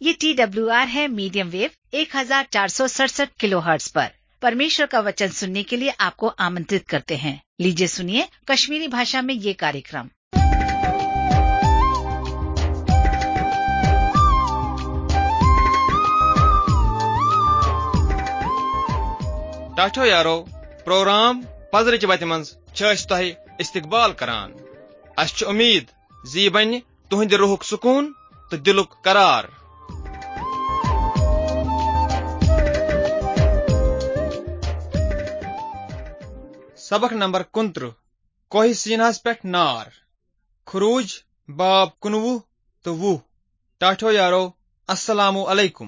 ये TWR है, medium wave 1467 kilohertz पर। परमेश्वर का वचन सुनने के लिए आपको आमंत्रित करते हैं। लीजिए सुनिए कश्मीरी भाषा में ये कार्यक्रम। टाठो यारो प्रोग्राम पजरच वत मंज तह इस्तकबाल करान। अस उम्मीद जी बन तुहंद रूहुक सुकून तो दिलुक करार। सबक नंबर 29 कोहि सीनहस पे नार। खुरूज बाब 19 तो 20। टाठो यारो अस्सलामु अलैकुम।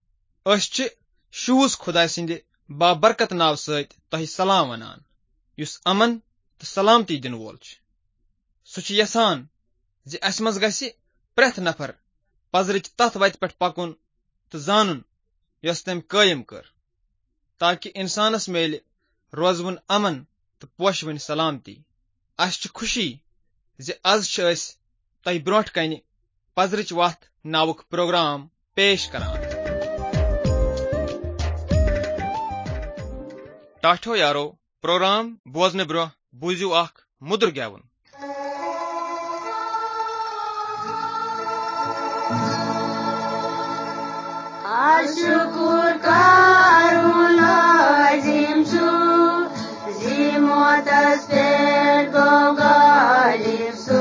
शूज खुदा सिंद बाबरकत नाव सत तह सलाम वनान, युस अमन तो सलामती दिन वोल सह यसान जे अस मज गसि प्रेथ नफर पजरच तथ वत पे पकुन तो जानन यस तम कायम कर, ताकि इंसानस मेल रोजवन अमन तो पोशवन सलामती। अस खुशी जे आज तह ब्रोट कन पजरच वथ नावुक प्रोग्राम पेश करान। टाठो यारो प्रोग्राम बोजने ब्रो बूझू अख मुद्र गेवन। शुक्र करुन लाजिम छु जिमोतस पेट गोगालिम सु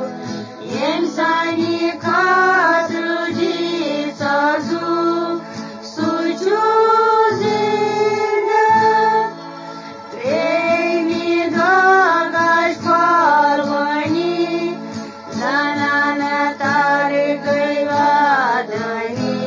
इंसानी खातिर जी साजू सुचू जिंदा प्रेमी गागाश फालवनी नाना तारे गईवादनी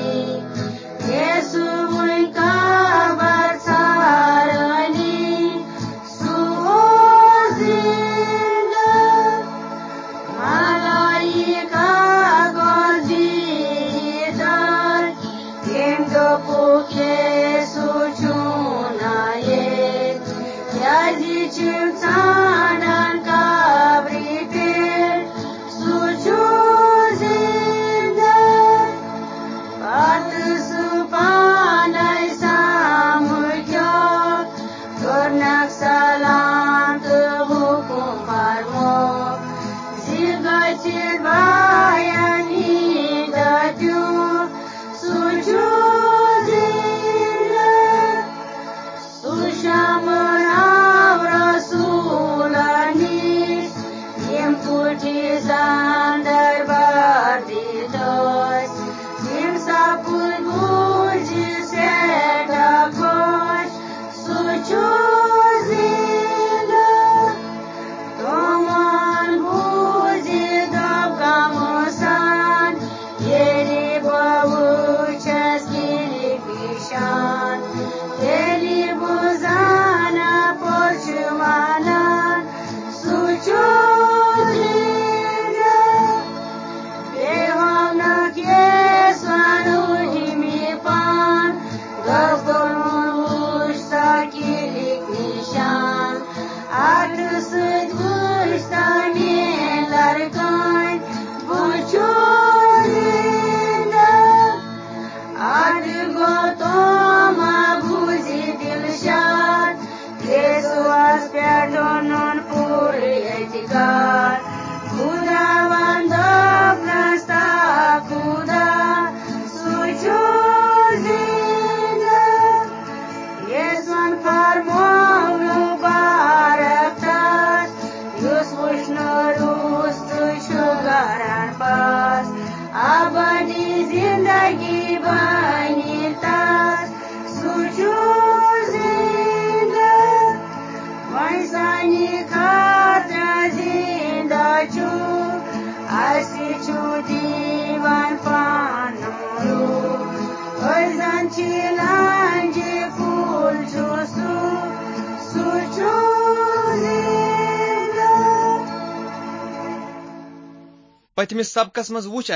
पतमिस सबकस मज वुच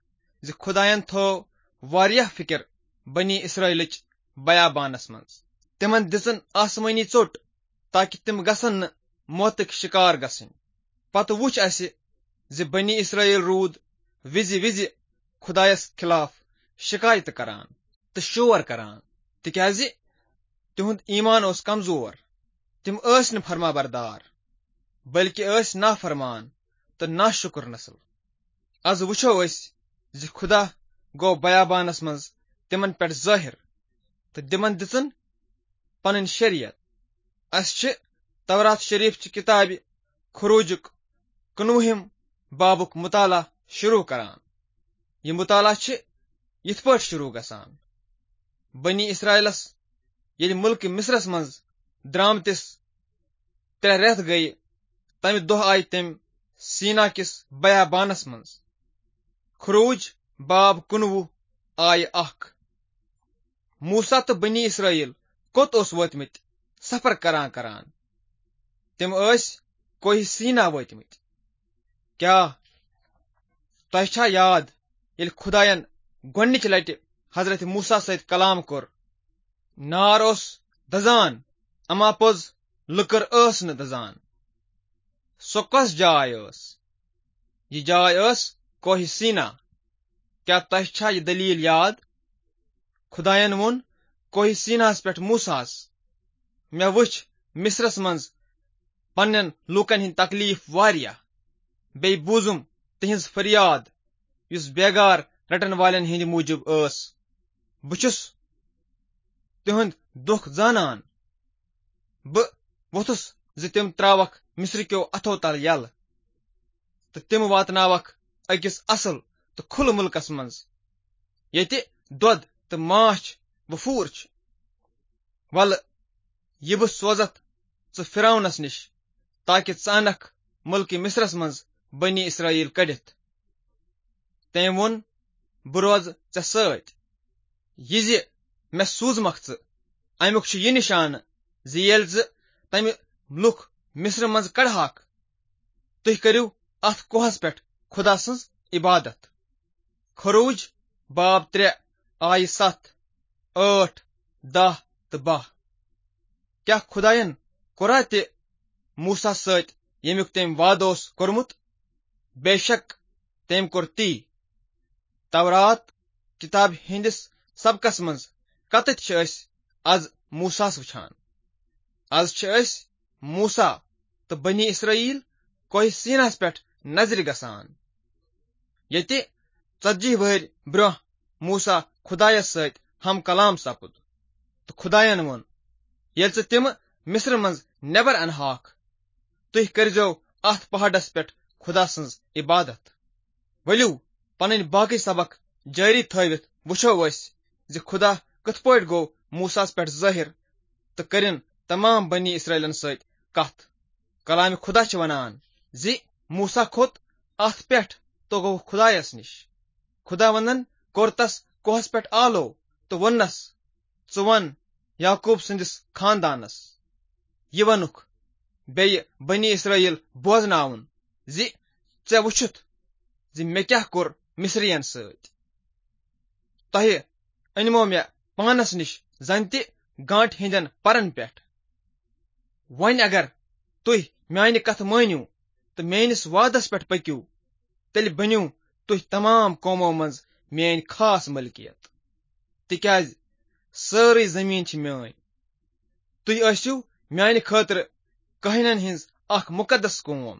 जे खुदायन थो वारिया फिक्र बनी इसराइलच बयाबानस मज। तिमन दिसन आसमानी चोट ताकि तिम गसन न मौतक शिकार गसन। पत वुच जे बनी इसराइल रूद विजि विजि खुदायस खिलाफ शिकायत करान तो शोर करान तिक्याज तिहुंद ईमान ओस कमजोर तिम ٲسۍ नہٕ फरमाबरदार बल्कि ٲسۍ नाफरमान तो नाशुक्र नस्ल। आज वुछो अस जि खुदा गो बयाबानस मज तिमन पेट जाहिर तो तिमन दिचन पन शरीयत। अस तवरात शरीफ च किताब खुरूजुक 19 बाबुक मुताला शुरू करान। यह मुताला यिथ पट शुरू गसान बनी इसराइलस ये मुल्क मिस्रस मज द्रामतिस 3 रेत गई तमि दोह आय तम सीना किस बयाबानस मज। खुरूज बाब 19 आय 1। मूसा तो बनी इसराइल कोत ओस वोतमित सफर करान करान तिम कोई सीना वोतमित। क्या तह छा याद ये खुदायन गोनिच लट हजरत मूसा सत कलाम कोर नार ओस दजान अमा पोज लुकर न दजान सो कस जाय ये जाय कोही सीना। क्या तह छा ये दलील याद खुदायन वोन कोही सीनास पेट मूसास मे वुच मिस्रस मज पन्न लूकन हिंद तकलीफ वारिया बे बूजुम तिहिंज फरियाद युस बेगार रटन वालन हिंद मूजूब बुछुस तिहुंद दुख जानन वोथुस जि तिम त्रावक मिस्र क्यों अथो तल यल तो तिम वातनावक अकिस असल तो खुल मुल्कस मज येति दोद तो माछ वफूर छ। वल ये बह सोजत च फिरौनस निश ताकि चानक मुल्क मिस्रस मज बनी इसराइल कड़ित। तम वोन बह रोज ऐ सत यह मे सूजमख च अमुक यह निशान जि येल तमि लुख मिस्र मज कड़हाक तुह करियो अथ कोहस पेट खुदा सज इबादत। खुरूज बाब 3 आय 7, 8, 10 तो 12। क्या खुदायन कोरा ते मूसा सत यमुक तम वाद कोरमुत बेशक तम कोर ती। तवरात किताब हिंदिस सबकस मज कतत आज मूसास वुछान। आज मूसा तो बनी इसराइल कोई सीनास पेट नजर गसान ये 40 वहर ब्रोह मूसा खुदायस सत हम कलाम सपुद तो खुदायन वोन येल तिम मिस्र मज नेबर अनहाक तुह करजो अथ पहाड़स पेट खुदा सज इबादत। वलियो पन बाकी सबक जारी थवित वुछो जि खुदा कथ पट गो मूसास पेट जाहिर तो करिन तमाम बनी इसराइलन सत कथ। कलाम खुदा वनान जि मूसा खोत अथ पेट तो गो खुदायस निश खुदा वंदन कोर तस कोहस पेट आलो तो वनस च वन याकूब संदिस खानदानस यह वनुक बे बनी इसराइल बोजनावन जि ऐ वुछुत जि मे क्या कोर मिस्रियन सत तह अनमो मे पानस निश जन त गांठ हिंदन परन पेट। वन अगर तुह म्यानि कथ मानियो तो मेनिस वादस पेट पक्यू तेल बनियो तुह तमाम कौमों मज मेन खास मलकियत तिक्याज सारी जमीन छ म्यान। तुह आसियो म्यानि खातिर कहनन हिंज अख मुकद्दस कौम।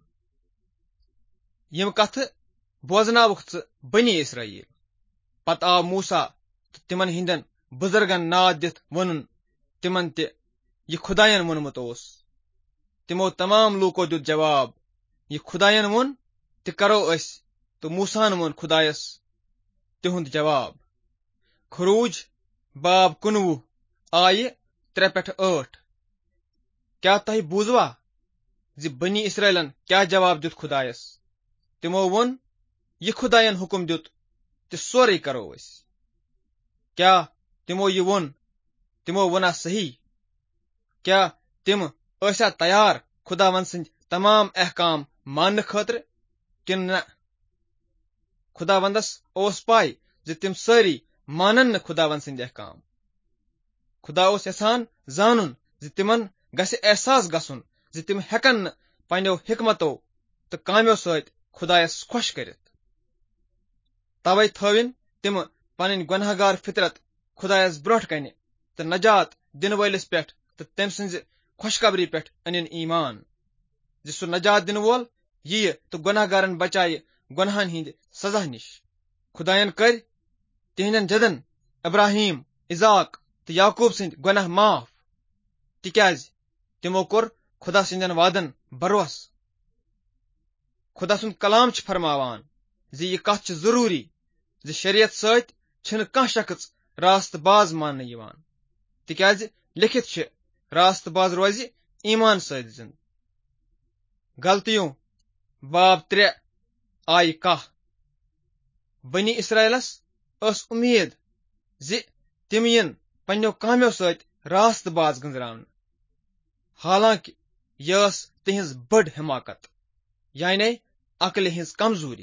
यम कथ बोजनावुक च बनी इसराइल। पत आव मूसा तो तिमन हिंदन बुजुर्गन नाद दिथ वनुन तिमन ते यह खुदायन वोनमुत ओस। तिमो तमाम लूको दुत जवाब यह खुदायन वोन ते करो अस तो मूसान वोन खुदायस तिहुंद जवाब। खुरूज बाब 19 आय 3 पेठ 8। क्या तह बूजवा जि बनी इसराइलन क्या जवाब दुत खुदायस। तिमो वोन यह खुदायन हुकुम दुत ते सोरे करो अस। क्या तिमो यह वोन तिमो वना सही। क्या तिम ऐसा तैयार खुदावन सिंद तमाम अहकाम मान खातिर किन न। खुदावंदस ओस पाय जि तिम सारी मानन न खुदावन सिंद अहकाम। खुदा ओस यसान जानुन जि तिमन गसे एहसास गसुन जि तिम हेकन न पन्यो हिकमतो तो काम्यो सत खुदायस खुश करित। तवे थविन तिम पन गुनहगार फितरत खुदायस ब्रोट कने तो नजात दिन वलिस पे तो तम सज खुशखबरी पे अनिन ईमान जि सह नजात दिन वोल यी तो गुनहगारन बचाए गुनहन हिंद सजा निश। खुदायन कर तिहन जदन इब्राहिम इजाक तो याकूब सद गुनाह माफ तिक्याज तिमो कोर खुदा सदन वादन भरोस। खुदा सुंद कलाम फरमावान जि यह कथ जरूरी जि शरीयत सत छन कह शख्स रास्त बाज मान यिवान तिक्याज लिखित छ रास्त बाज रोज ईमान सत जिंद। गलतियों बाब 3 आय 1 बनी इसराइलस अस उम्मीद जि तिम यन पन्नो काम्यो सत रास्त बाज गंजरावन हालांकि यह तिहज बड़ हिमाकत यानी अकल हिंज कमजोरी।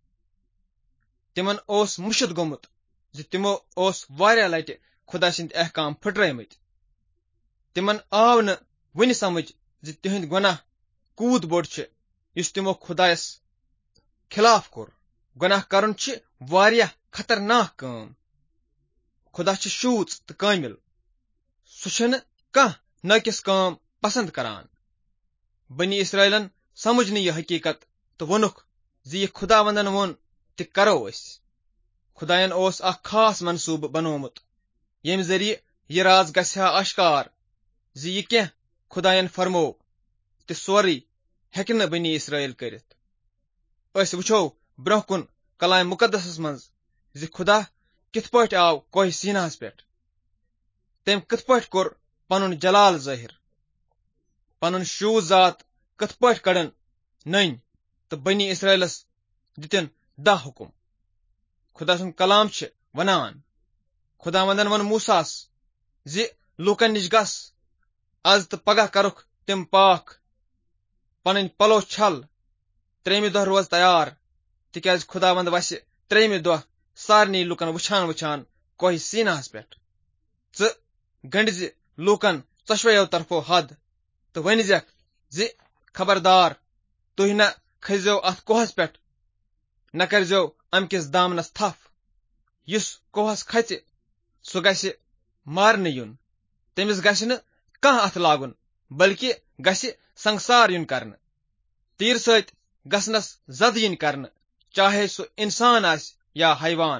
तिमन ओस मुशद गोमुत जि तिमो ओस वारिया लटि खुदा सिंद अहकाम फुटरैमत। तिमन आव न वन समझ जि तिहंद गुनाह कूद बोड़ छ युस तिमो खुदायस खिलाफ कोर। गुनाह करन छ वारिया खतरनाक काम। खुदा छ शूच तो कामिल सु छन कह नकिस काम पसंद करान। बनी इसराइलन समझ न यह हकीकत तो वनुख जि यह खुदावंदन वोन ति करो अस। खुदायन ओस अख खास मनसूब बनोमुत यम जरिए यह राज गस्या आश्कार जि यह क्या खुदायन फरमो ति सोरी हेकि न बनी इसराइल करित। अस वुछो ब्रोह कुन कलाम मुकद्दसस मंज जि खुदा किथ पट आव कोह सीनास पे तम किथ पट कोर पनुन जलाल जाहिर पनुन शू जात किथ पट कड़न नन तो बनी इसराइलस दितन 10 हुकुम। खुदा सुन कलाम छ वनान खुदावंदन वन मूसास जि लूकन निश गस आज तो पगह करुख तिम पाक पन पलो छल 3 दह रोज तैयार तिक्याज खुदावंद वस 3 दह सारनी लूकन वुछान वुछान कोह सीनास पे च गंडज लूकन चशवयो तरफो हद तो वन जि खबरदार तुह न खजो अथ कोहस पे न करजो अमकिस दामनस थफ युस कोहस खच सु गस मारन युन तमिस गस न कह अथ लागुन बल्कि गस संसार युन करन तीर सत गसनस जद यिन करन चाहे सु इंसान आस या हैवान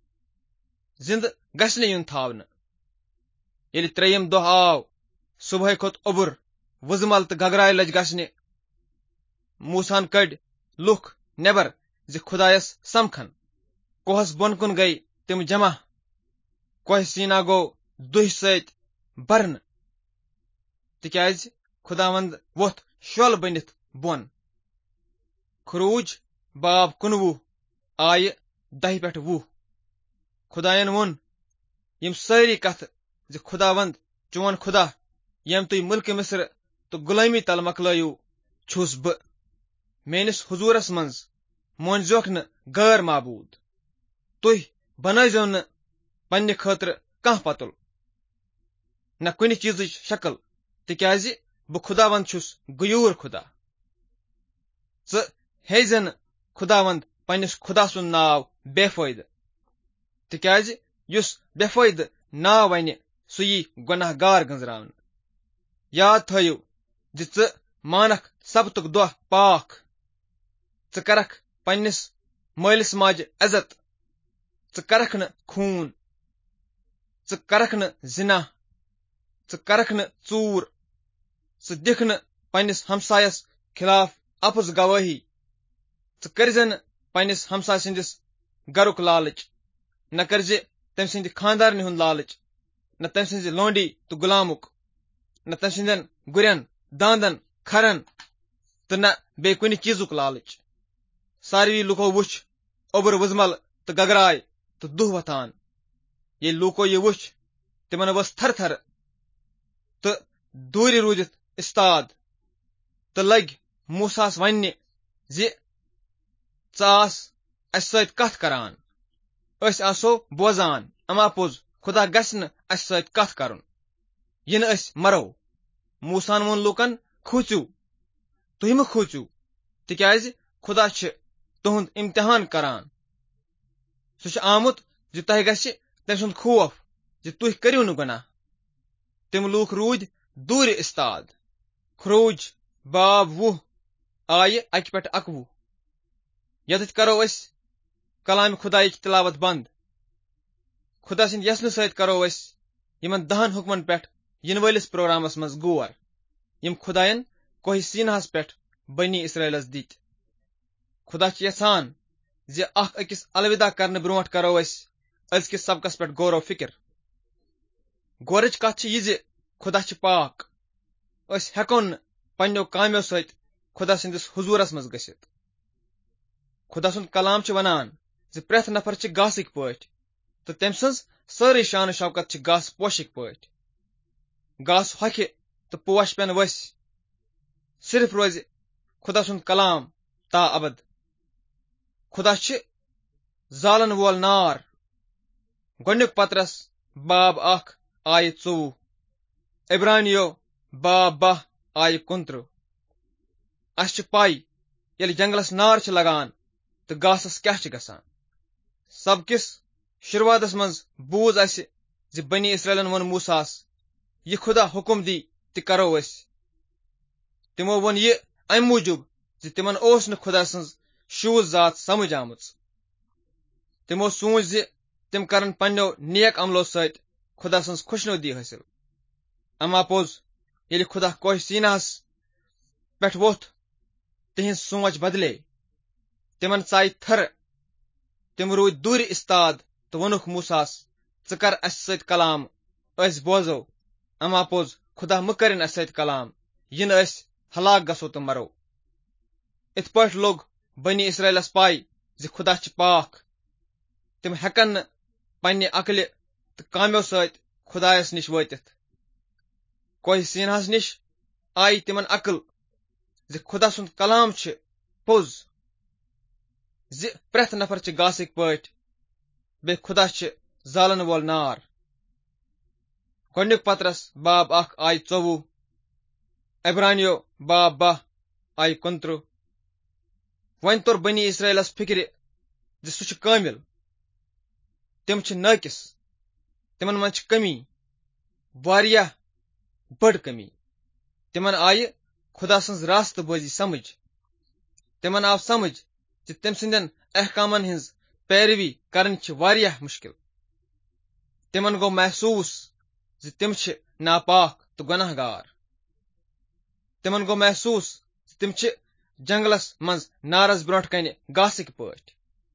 जिंद गस युन थावन। यदि 3 दह आव सुबह खोत उबुर वुजमल तो गगराय लज गसने मूसान कड़ लुख नेबर जि खुदायस समखन कोहस बोनकुन गई तिम जमा कोह सीना गो दुह सत बरन तिक्याज खुदावंद वोथ शोल बनित बोन। खरूज बाब 19 आय 10 पे 20 खुदायन वोन यम सारी कथ जि खुदावंद चोन खुदा यम तुम मुल्क मिस्र तो गुलामी तल मकलयू छुस ब मेनिस हुजूरस मंज मोनजोख न गैर माबूद तुह बनजो न पन्ने खतर कह पतुल न कुन चीज शक्ल तिक्याज ब खुदावंद छुस गयूर खुदा च हेजन खुदावंद पन्निस खुदा सुन नाव बेफायद तिक्याज युस बेफायद नाव वने सुई गुनाहगार गंजरावन। याद थयु जि च मानक सबतुक दह पाक च करख पन्निस मालिस माज इज्जत च करख न खून च करख न जिना च करख न चूर च दिख न पन्निस हमसायस खिलाफ अफज गवाही च करजन पन्निस हमसाय सिंदिस गरुक लालच न करजे तम सिंद खानदारनि हुन लालच न तम सिंद लोंडी तो गुलामुक न तम सिंदन गुरन दांदन खरन तो न बे कुन चीजुक लालच। सारवी लुको वुछ ओबर वुजमल तो गगराय तो दुह वथान ये लूको ये वुछ तिमन वस थर थर तो दूरी रूदित इस्ताद तो लग मूसास वन्ने जि चास अस सत कथ करान अस आसो बोजान अमा पोज खुदा गसन अस सत कथ करन यन अस मरो। मूसान वोन लूकन खोचू तुम म खोचू तिक्याज खुदा छ तुहंद इम्तिहान करान सु छ आमुत زِ تۄہہِ گژھِ تٔمۍ سُنٛد خوف زِ تُہۍ کٔرِو نہٕ گۄناہ. تِم لوٗکھ روٗدۍ دوٗرِ اِستاد. خروج باب 20 آیہِ 1 پٮ۪ٹھ 21. ییٚتٮ۪تھ کرو أسۍ کلامِ خُدایِچ تلاوت بند. خدا سٕنٛدِ یژنہٕ سۭتۍ کرو أسۍ یِمن 10 حُکمن پٮ۪ٹھ یِنہٕ وٲلِس پروگرامس منٛز غور یِم خُدایَن کوہ سیٖناہس پٮ۪ٹھ بنی اسرائیلس دِتۍ. خدا چھِ یژھان زِ اکھ أکِس الوِدا کرنہٕ برونٛٹھ کرو أسۍ أزکِس سبقس پٮ۪ٹھ غور و فِکر. غورٕچ کتھ چھِ یہِ زِ خدا چھِ پاک. أسۍ ہٮ۪کو نہٕ پننٮ۪و کامیو سۭتۍ خدا سٕنٛدِس حضوٗرس منٛز گٔژھِتھ. خدا سُنٛد کلام چھُ ونان زِ پرٛٮ۪تھ نفر چھِ گاسٕکۍ پٲٹھۍ تہٕ تٔمۍ سٕنٛز سٲرٕے شانہٕ شوکت چھِ گاسہٕ پوشٕکۍ پٲٹھۍ. گاسہٕ ہۄکھِ تہٕ پوش پٮ۪ن ؤسۍ. صرف روزِ خدا سُنٛد کلام تا ابد. خدا چھِ زالن وول نار. گۄڈنیُک پترس باب 1 آیہِ 24. عبرانیو باب 20 آیہِ 29. اَسہِ چھِ پَے ییٚلہِ جنگلس نار چھِ لگان تہٕ گاسس کیاہ چھِ گژھان. سبکِس شروعاتس منٛز بوٗز اَسہِ زِ بنی اسرائیلن ووٚن موساہس یہِ خدا حُکم دی تہِ کرو أسۍ. تِمو ووٚن یہِ امہِ موٗجوٗب زِ تِمن اوس نہٕ خدا سٕنٛز شوٗژ ذات سمجھ آمٕژ. تِمو سوٗنچ زِ تِم کرن پننٮ۪و نیک عملو سۭتۍ خدا سٕنٛز خۄشنودی حٲصِل. اما پوٚز ییٚلہِ خدا کوہ سیٖناہس پٮ۪ٹھ ووٚتھ تِہنٛز سونچ بدلے. تِمن ژایہِ تھرٕ. تِم روٗدۍ دوٗرِ اِستاد تہٕ ووٚنُکھ موساہس ژٕ کر اسہِ سۭتۍ کلام أسۍ بوزو. اما پوٚز خدا مہٕ کٔرِنۍ اسہِ سۭتۍ کلام یِنہٕ أسۍ ہلاک گژھو تہٕ مرو. اِتھ پٲٹھۍ لوٚگ بنی اسرائیلس پاے زِ خدا چھِ پاک. تِم ہٮ۪کن نہٕ پننہِ عقلہِ تہٕ کامیو سۭتۍ خدایس نِش وٲتِتھ. کوہ سیٖناہس نِش آیہِ تِمن عقل زِ خدا سُنٛد کلام چھِ پوٚز. زِ پرٛٮ۪تھ نفر چھِ گاسٕکۍ پٲٹھۍ بیٚیہِ خدا چھِ زالن وول نار. گۄڈنیُک پترس باب 1 آیہِ 24. عبرانیو باب 20 آیہِ 29. وۄنۍ توٚر بنی اسرائیلس فِکرِ زِ سُہ چھُ کٲمِل. تِم چھِ نٲقِص. تِمن منٛز چھِ کٔمی. واریاہ بٔڑ کٔمی. تِمن آیہِ خدا سٕنٛز راستہٕ بٲزی سمجھ. تِمن آو سمجھ زِ تٔمۍ سٕنٛدٮ۪ن احکامن ہٕنٛز پیروی کرٕنۍ چھِ واریاہ مُشکل. تِمن گوٚو محسوٗس زِ تِم چھِ ناپاک تہٕ گۄناہ گار. تِمن گوٚو محسوٗس زِ تِم چھِ جنگلس منٛز نارس برونٛٹھ کنہِ گاسٕکۍ پٲٹھۍ.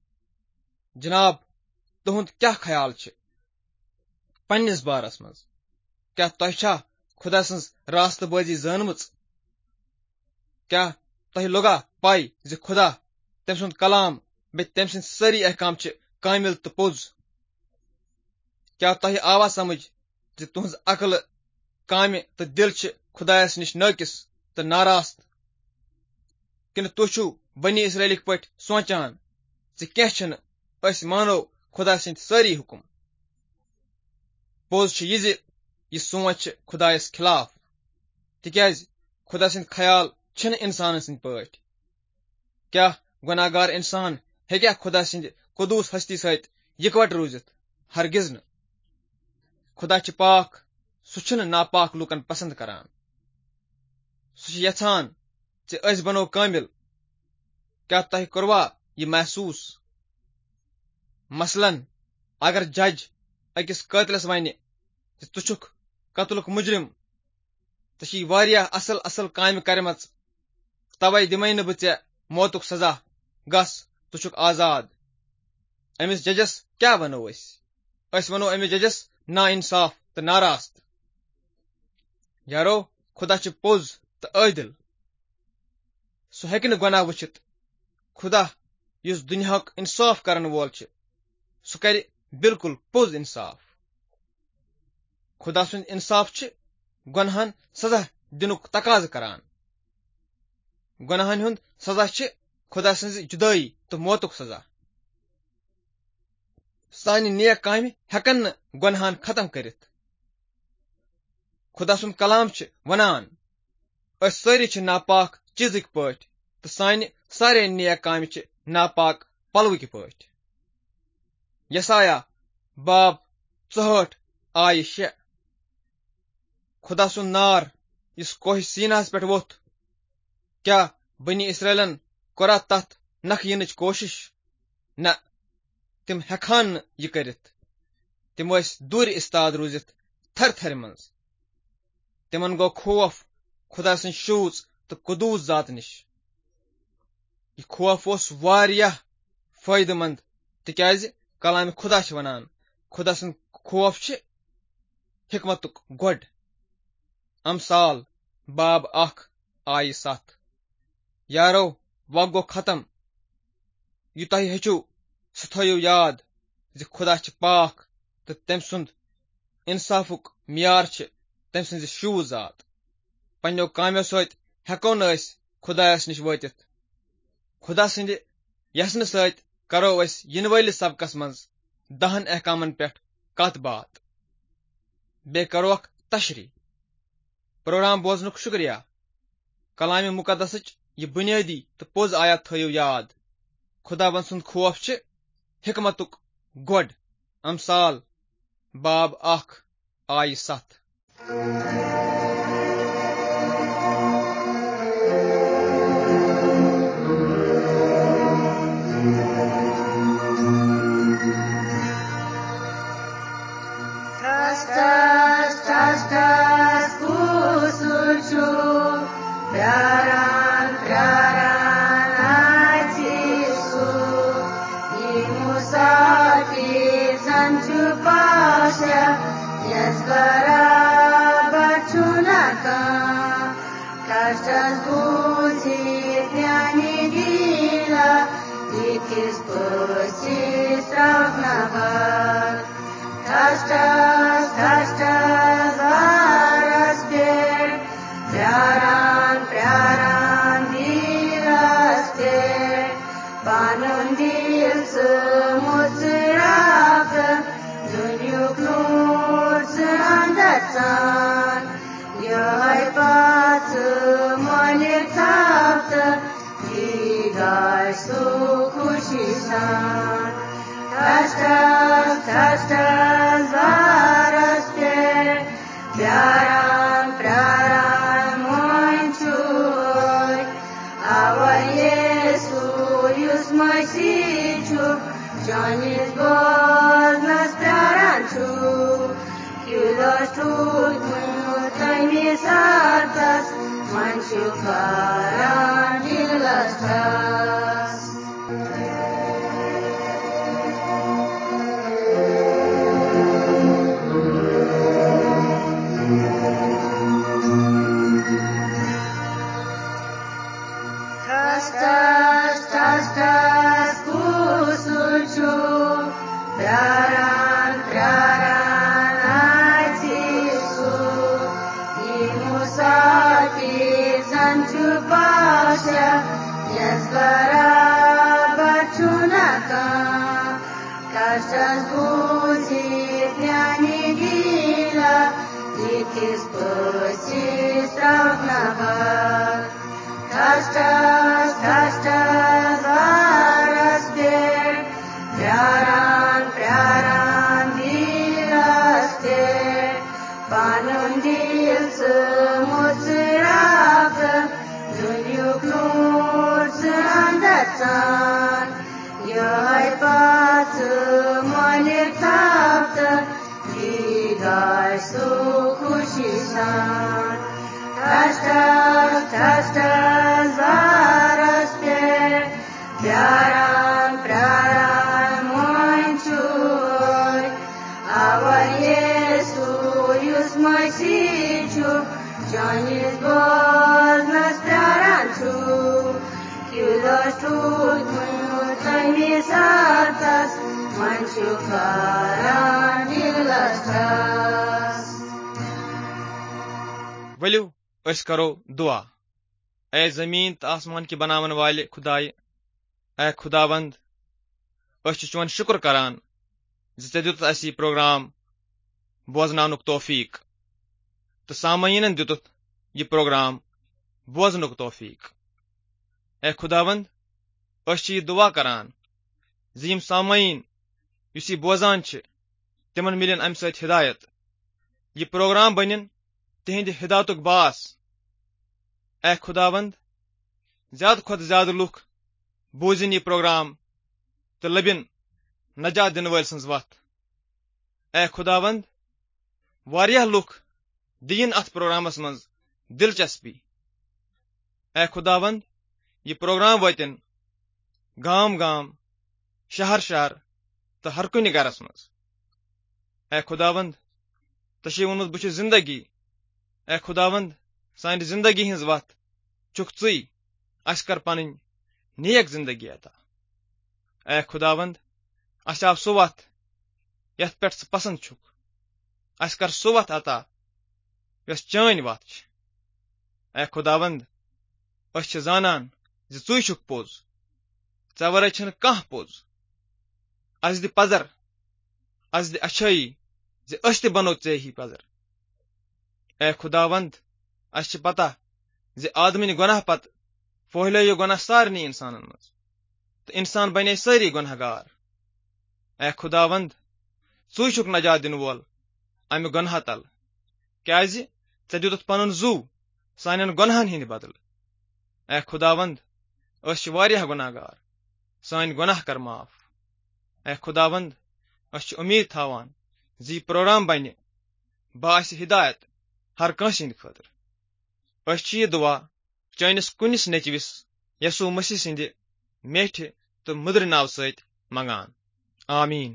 جناب تُہُنٛد کیاہ خیال چھِ پننِس بارس منٛز؟ کیاہ تۄہہِ چھا خدا سٕنٛز راستہٕ بٲزی زٲنمٕژ؟ کیاہ تۄہہِ لوٚگا پاے زِ خدا تٔمۍ سُنٛد کلام بیٚیہِ تٔمۍ سٕنٛدۍ سٲری احکام چھِ کامِل تہٕ پوٚز؟ کیاہ تۄہہِ آوا سمجھ زِ تُہنٛز عقلہٕ کامہِ تہٕ دل چھِ خدایس نِش نٲقِص تہٕ ناراست؟ کِنہٕ تُہۍ چھِو بنی اسرائیلٕکۍ پٲٹھۍ سونچان زِ کینٛہہ چھِنہٕ أسۍ مانو خدا سٕنٛدۍ سٲری حُکم؟ پوٚز چھُ یہِ زِ یہِ سونچ چھِ خدایس خلاف. تِکیازِ خدا سٕنٛدۍ خیال چھِنہٕ اِنسانن سٕنٛدۍ پٲٹھۍ. کیاہ گۄناہ گار اِنسان ہیٚکیٛاہ خدا سٕنٛدِ قدوٗس ہستی سۭتۍ یِکوٹہٕ روٗزِتھ؟ ہرگِز نہٕ. خدا چھِ پاک. سُہ چھُنہٕ ناپاک لوٗکن پسنٛد کران. سُہ چھِ یژھان زِ أسۍ بنو کٲمِل. کیاہ تۄہہِ کوٚروا یہِ محسوٗس؟ مثلاً اگر جج أکِس قٲتلس ونہِ زِ ژٕ چھُکھ قتلُک مُجرم ژےٚ چھِی واریاہ اصل کامہِ کرِمژ توے دِمے نہٕ بہٕ ژےٚ موتُک سزا گژھ ژٕ چھُکھ آزاد. أمِس ججس کیاہ ونو أسۍ؟ أسۍ ونو أمِس ججس نا اِنصاف تہٕ ناراست. یارو خدا چھِ پوٚز تہٕ عٲدِل. سُہ ہیٚکہِ نہٕ گۄناہ وٕچھِتھ. خدا یُس دُنیاہُک اِنصاف کرن وول چھُ سُہ کرِ بالکل پوٚز اِنصاف. خدا سُنٛد اِنصاف چھِ گۄنہن سزا دِنُک تقاضہٕ کران. گۄنہن ہُنٛد سزا چھِ خدا سٕنٛزِ جُدٲیی تہٕ موتُک سزا. سانہِ نیک کامہِ ہٮ۪کن نہٕ گۄنہن ختم کٔرِتھ. خدا سُنٛد کلام چھِ ونان أسۍ سٲری چھِ ناپاک چیٖزٕکۍ پٲٹھۍ تہٕ سانہِ سارے نیک کامہِ چھِ ناپاک پلوٕکۍ پٲٹھۍ. یسایا बाब 64 आय 6 खुदा सुन नार इस कोह सीनास पे वोथ क्या बनी इसराइलन कोरा तथ नख यिनच कोशिश न तिम हेखान यह करित तिम दूर इस्ताद रूजित थर थर मंज तिमन गो खौफ खुदा सन शूज तो कुदूस जात निश यह खौफ ओस वारियाह फायदेमंद तिक्याज कलाम खुदा छ वनान खुदा सन खौफ छ हिकमतुक गोड अमसाल बाब 1 आय 7 यारो वक गो खत्म यह तह हेचु सह थयो याद ज खुदा छ पाक तो तम सुंद इंसाफुक मियार छ तम सज शू जात पन्नो काम्यो सत हेको न खुदायस निश वतित खुदा सद यसन सत करो अस इन वलिस सबकस मज 10 अहकामन पे कत बात बे करोक तशरी प्रोग्राम बोजनुक शुक्रिया कलाम मुकदस यह बुनियादी तो पोज आयात थयो याद खुदा बन सुंद खौफ छ हिकमतुक गोड अमसाल बाब 1 आय 7 वलियो अस करो दुआ ऐ जमीन तो आसमान की बनावन वाले खुदाई ऐ खुदावंद अस चोन शुक्र करान जे दित अस यह प्रोग्राम बोजनानुक तौफीक तो सामयीनन दित यह प्रोग्राम बोजनुक तौफीक ऐ खुदावंद अस यह दुआ करान जिम सामयीन युस यह बोजान तिमन मिलन अमि सत हिदायत। यह प्रोग्राम बनिन तिहिंद हिदायतुक बास। ए खुदावंद, ज्यादा खुद ज्यादा लुख बूजिन यह प्रोग्राम तो लबिन नजात दिन वल सन्ज वत। ए खुदावंद, वारियाह लुख दिन अथ प्रोग्रामस मंज दिलचस्पी। ए खुदावंद, यह प्रोग्राम वतिन गाम गाम, शहर शहर तो हर कुन गरस मज। ए खुदावंद, तशी वोनमुत बह जिंदगी। ए खुदावंद, सान जिंदगी हिंज वत चुक चुई अस कर पन नेक जिंदगी अता। ए खुदावंद, अस आव सो वत यथ पे पसंद छुक। अस कर सो वत अता यस चान वत। ए खुदावंद, अस जानन ज चुई छुक पोज, चा वरै छन कह पोज। अस दि पजर, अस दि अच्छाई ज अस ते बनो चे ही पजर। ए खुदावंद, अस पता ज आदमिन गुनाह पत फहलियो गुनाह सारनी इंसानन मज, तो इंसान बने सारी गुनहगार। ए खुदावंद, चुई छुक नजात दिन वोल अमि गुनाह तल, क्याज चे दितुत पनुन जू सानन गुनाहन हिंद बदल। ए खुदावंद, अस वारियाह गुनाहगार, सान गुनाह कर माफ। ए खुदावंद, अस उम्मीद थावान जी प्रोग्राम बने बास हिदायत हर कंस हिंद खतर। अस यह दुआ चानिस कुनिस नेचविस यसु मसीह सिंध मेठ तो मुद्र नाव सत मंगान। आमीन।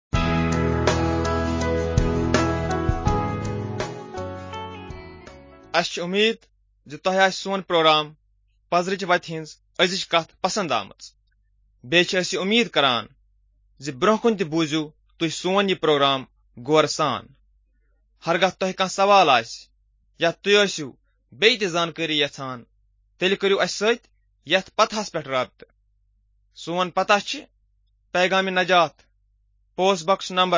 अस उम्मीद ज तह सोन प्रोग्राम पजरच वत हिंज अजिच कथ पसंद आमच। बे उम्मीद करान ज ब्रोह कुन त बूजू तुह सोन यह प्रोग्राम गौर सान। हरगह तह कह सवाल आस या तुह आसू बे त जानकारी यछान, तेल करू अस सत यथ पथस पे राब्त। सोन पता पैगाम नजात, post box number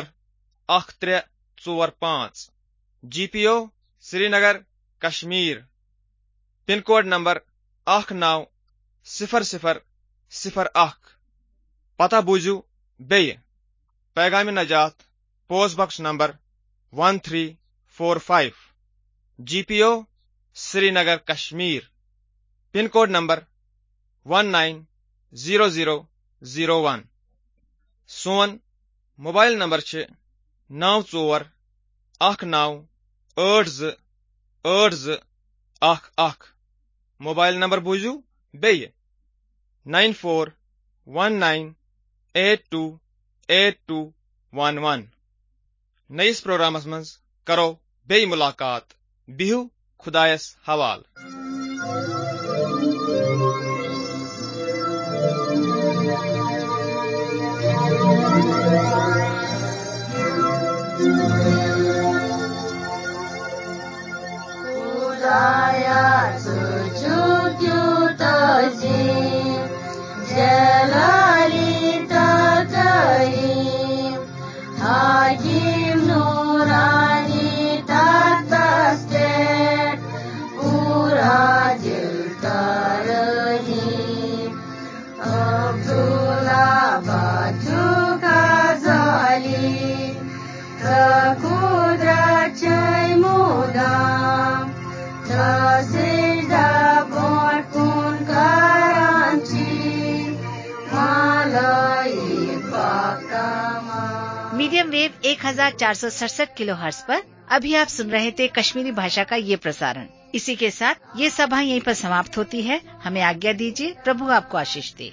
1345, GPO Srinagar Kashmir, pin code number 190001। पता बूझू बे पैगाम नजात, post box number 1345, GPO Srinagar Kashmir, pin code number 190001। सोन मोबाइल नंबर 9419828211। मोबाइल नंबर बूझू बे 9419828211। नईस प्रोग्रामस मंज करो बे मुलाकात। बिहू खुदायस हवाल। मीडियम वेव 1467 किलोहर्ट्ज पर अभी आप सुन रहे थे कश्मीरी भाषा का ये प्रसारण। इसी के साथ ये सभा यहीं पर समाप्त होती है। हमें आज्ञा दीजिए। प्रभु आपको आशीष दे।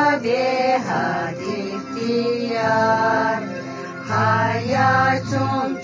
Haya chum